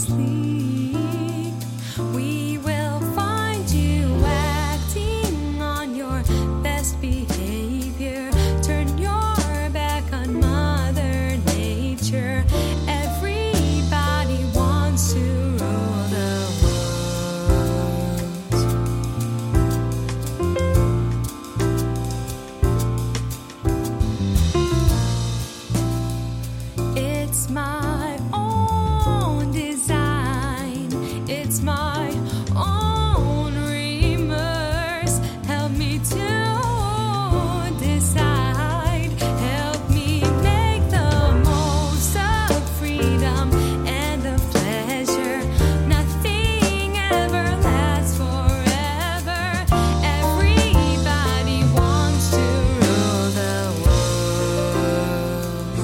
sleep. We will find you acting on your best behavior. Turn your back on Mother Nature. Everybody wants to rule the world. It's my own design. It's my own remorse. Help me to decide. Help me make the most of freedom and of pleasure. Nothing ever lasts forever. Everybody wants to rule the world.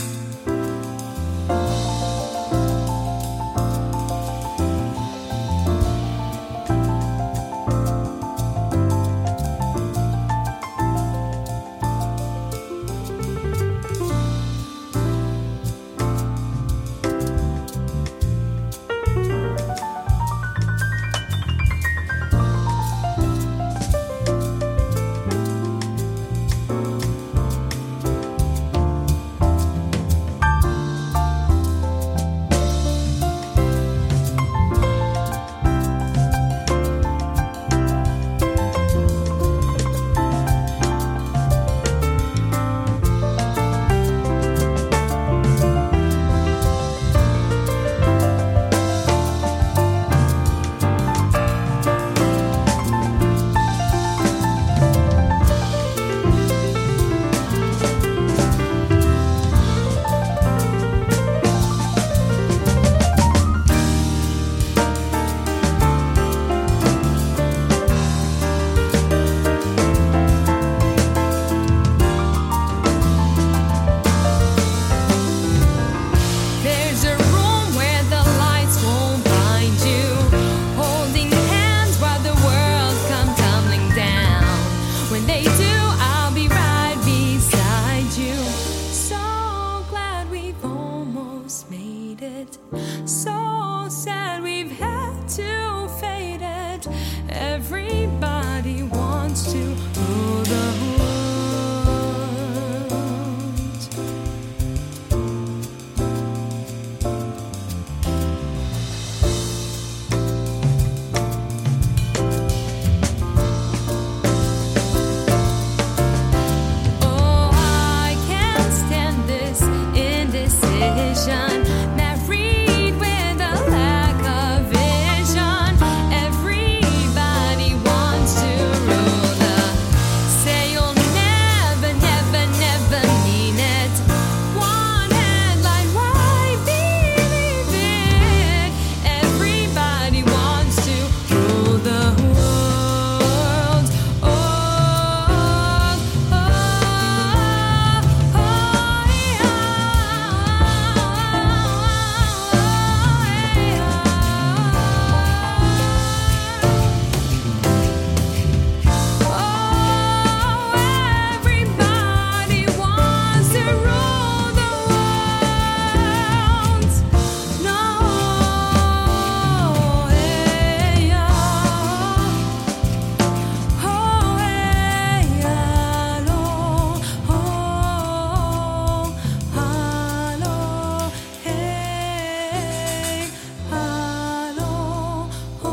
There's a room where the lights won't blind you, holding hands while the world comes tumbling down. When they do, I'll be right beside you. So glad we've almost made it. So sad we've had to fade it. Everybody wants to rule the world. Oh, I can't stand this indecision. Married with a lack of vision. Everybody wants to rule the. Say you'll never, never, never mean it. One headline, why believe it? Everybody wants to rule the world. Oh, oh, everybody wants to rule the world. No, hey, oh, hey, hello, oh, hello, hey, hello, oh,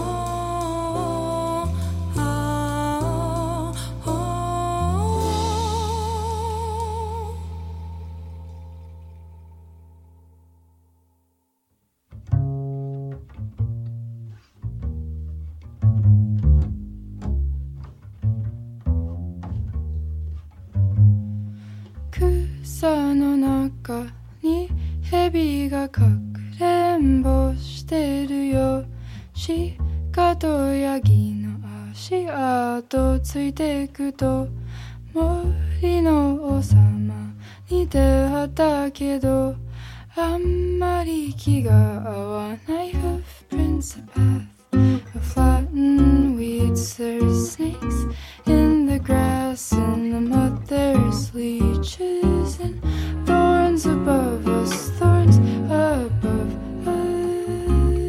草の中に蛇がかくれんぼしてるよ。鹿とヤギの足跡ついてくと森の王様に出会ったけどあんまり気が合わない Hoofprints a path of flattened weeds. There's snakes in the grass and the mud. There's leeches and thorns above us, thorns above us.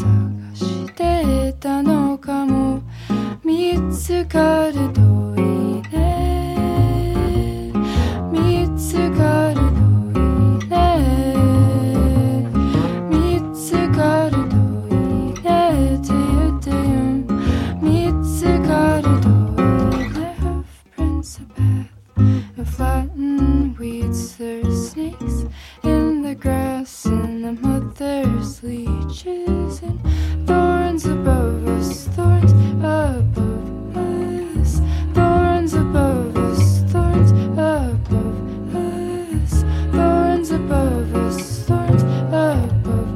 してたのかも見つかるといいね見つかるといいね見つかるといいねって言ってよ見つかるといいね Half-prints of path of flattened weeds there are snakes in the grass and the mother's leeches and thorns above us thorns above us thorns above us thorns above us thorns above us thorns above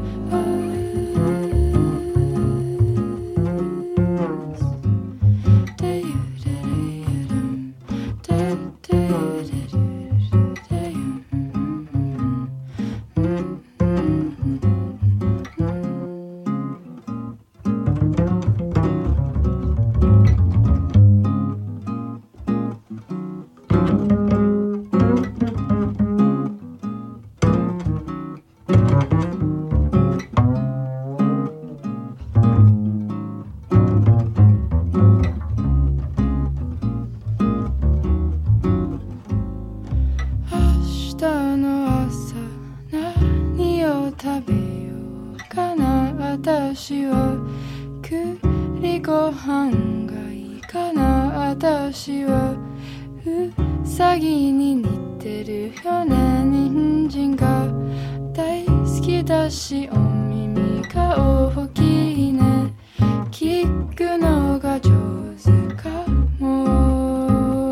私は栗ご飯がいいかな私はうさぎに似てるよね人参が大好きだしお耳が大きいね聞くのが上手かも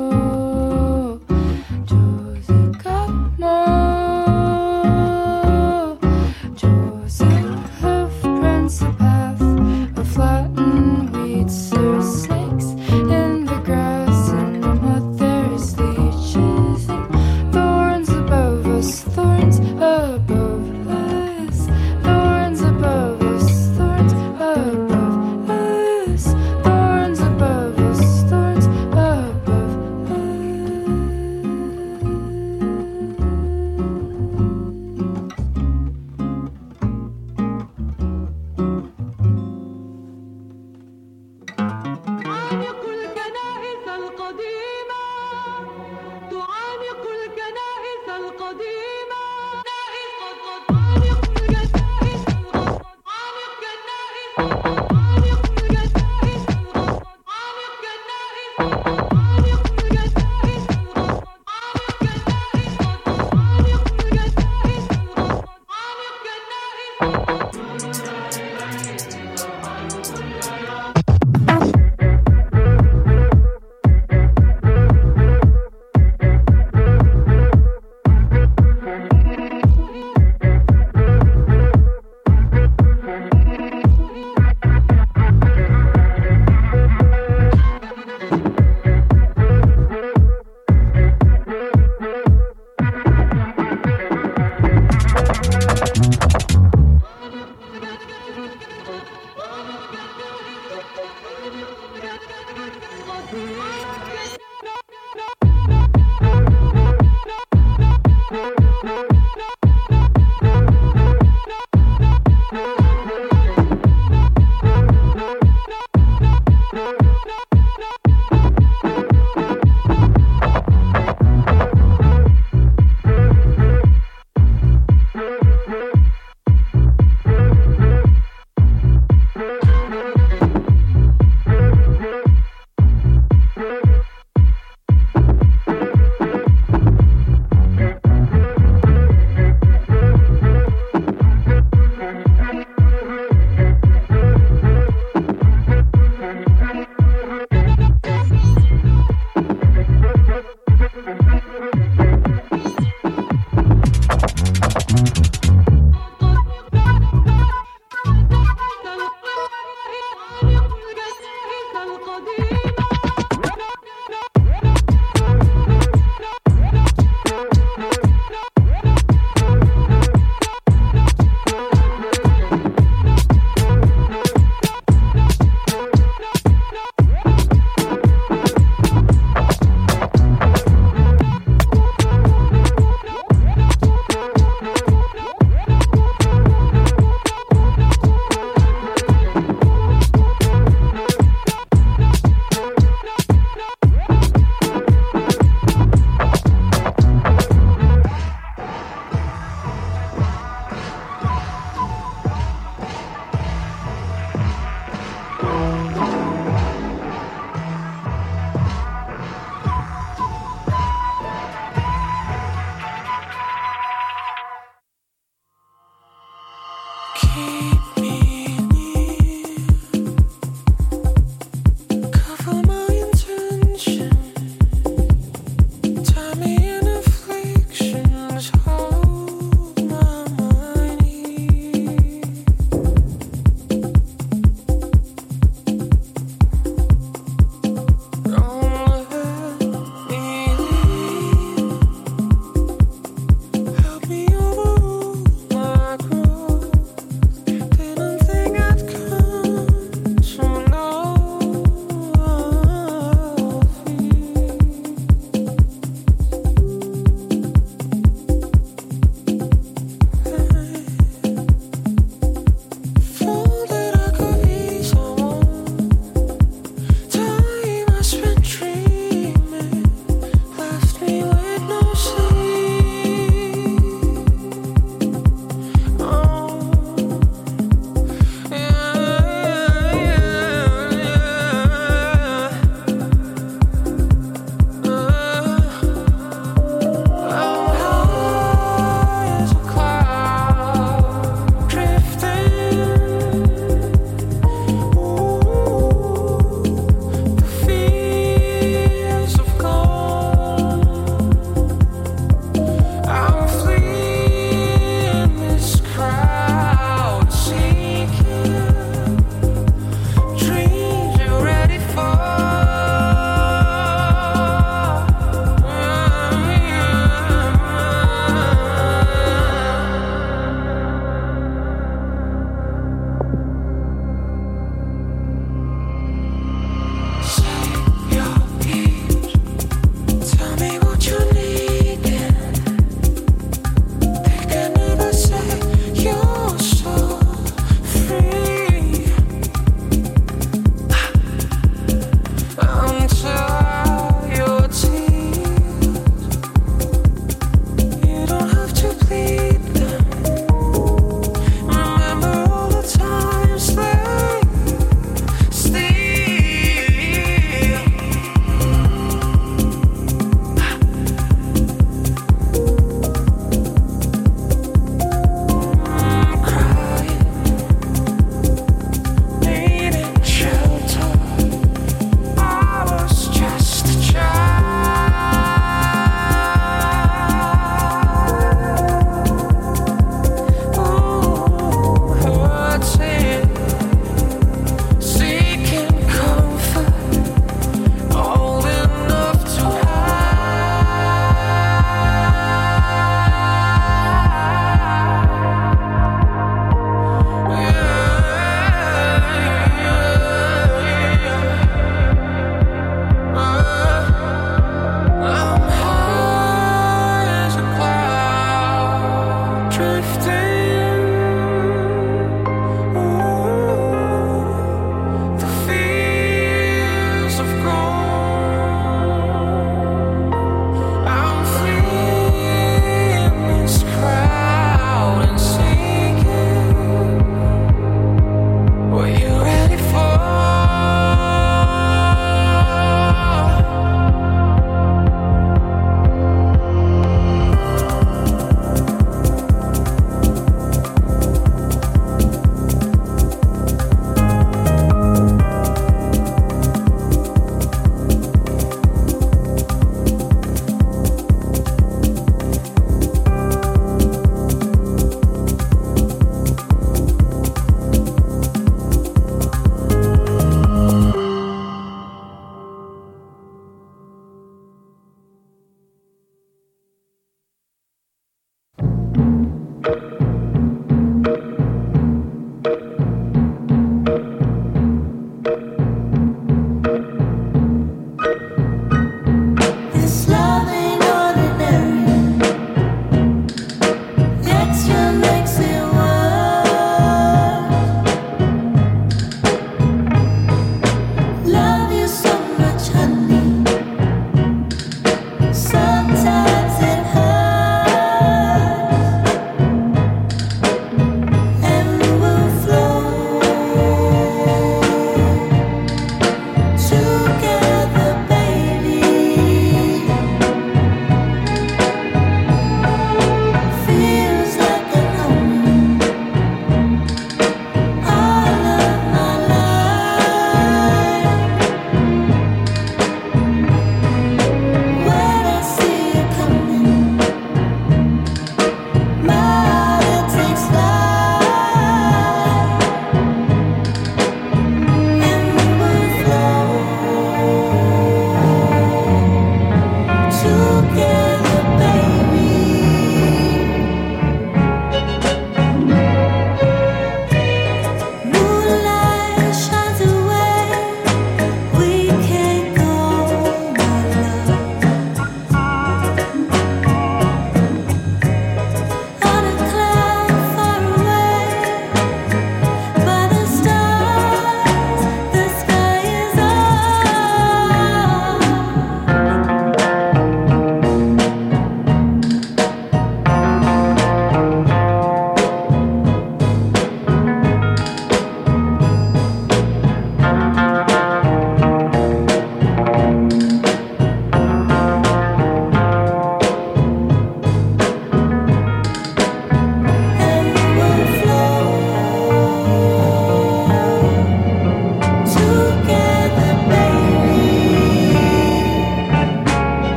上手かもthorns above us thorns above us thorns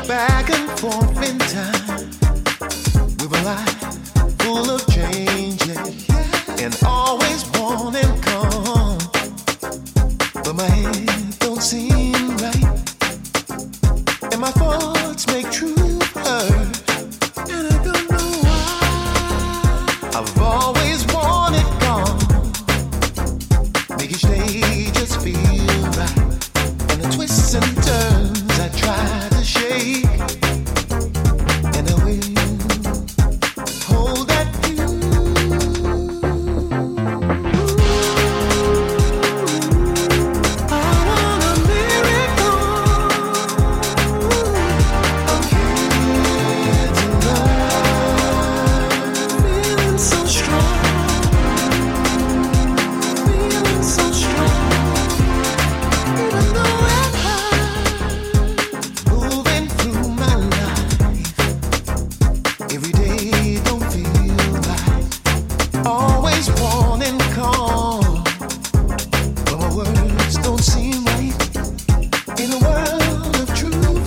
back and forth in time. We were life full of changes and always wanting calm. But my head don't seem right, and my thoughts make true hurt, and I don't know why. I've always wanted gone. Make each day just feel right, and the twists and turns I try to shake, and I will hold that view. I want a miracle. I'm here tonight, feeling so strong, feeling so strong. Even though I'm high, moving through my life, every day don't feel right. Always wanting calm, but my words don't seem right. In a world of truth,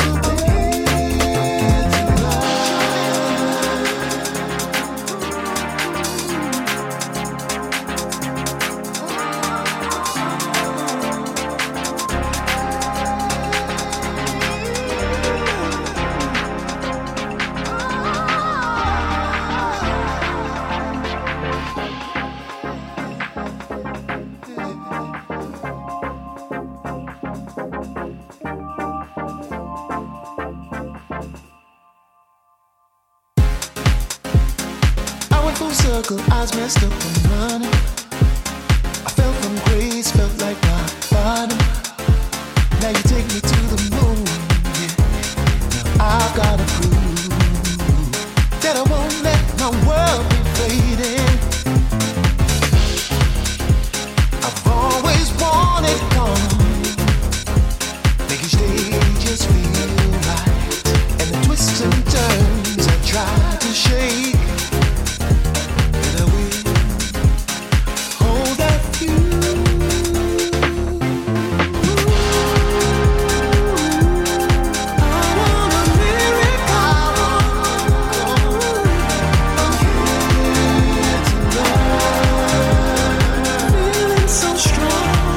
I went full circle, eyes messed up and running. I fell from grace, felt like rock bottom. Now you take me to the moon, yeah. Now I've gotta prove that I won't let my world be fading. I've always wanted calm. Make each day just feel right, and the twists and turns I try to shake, and I will hold that view. I want a miracle. I'm here tonight, feeling so strong,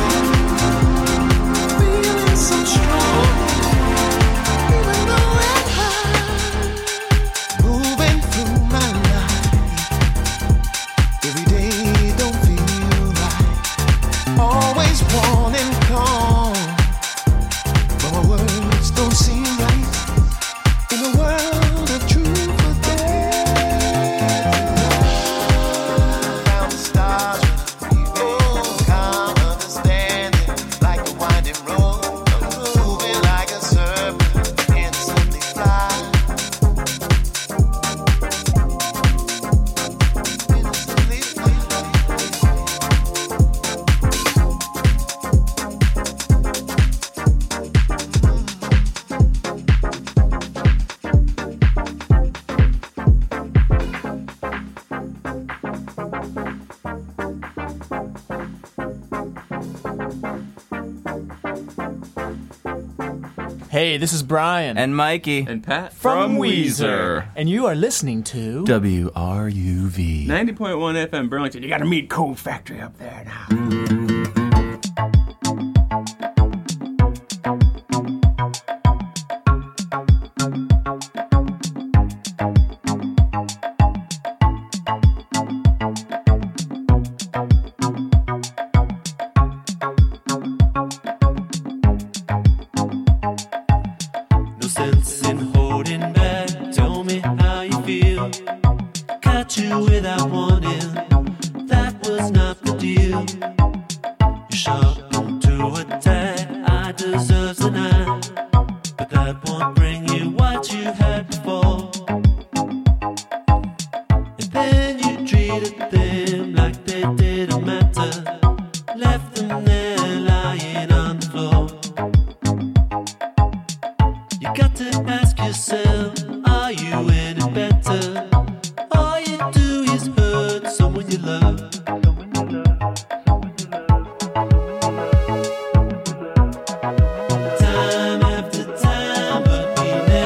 feeling so strong. Even though I'm high, moving through my life, every day don't feel right. Always wanting calm, but my words don't seem right. In a world of truth or dare, found the stars when I'm leaving. Calm understanding, like a winding road, moving like a serpent, innocently fly. Innocently fly. Hey, this is Brian. And Mikey. And Pat from Weezer. And you are listening to WRUV. 90.1 FM Burlington. You got to meet Cold Factory up there now. No sense in holding back. Tell me how you feel. Caught you without warning. That was not the deal. You sharp into attack. I deserve the night, but that won't bring you what you had before. And then you treated them like they didn't matter. Left them there lying on the floor. You got to ask yourself, are you any better? All you do is hurt someone you love. Time after time, but we never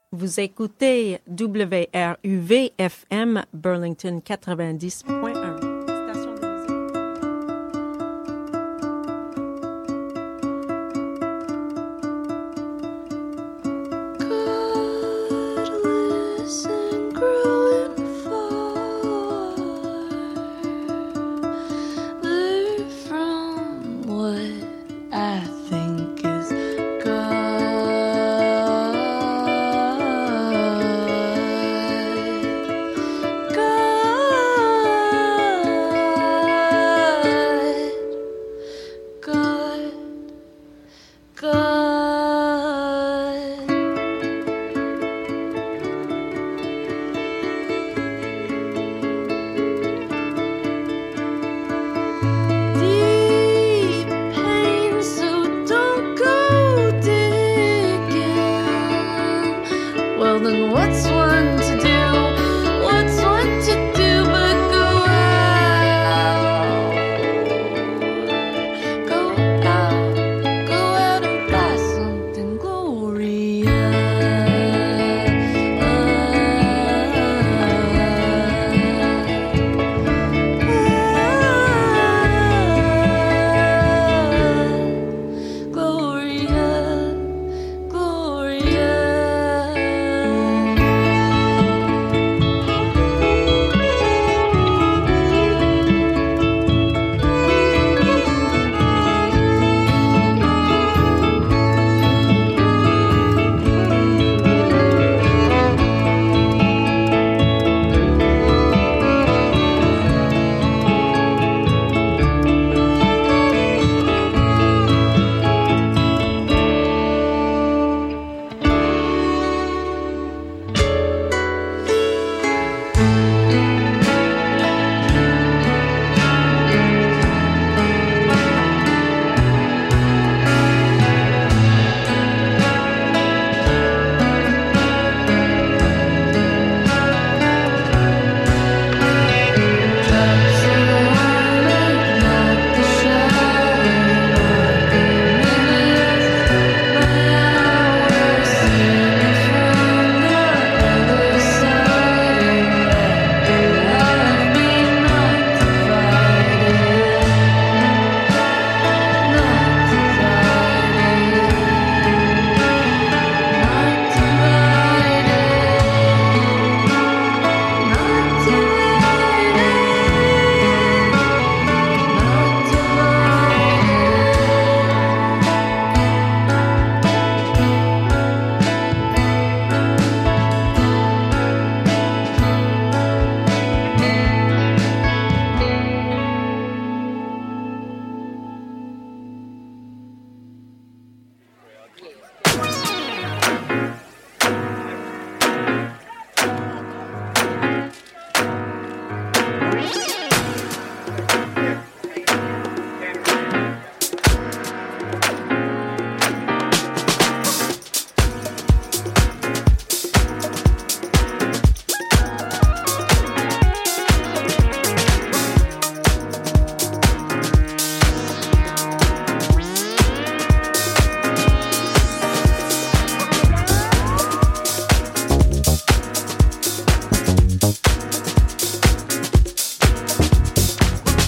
Vous écoutez WRUV-FM Burlington 90.1.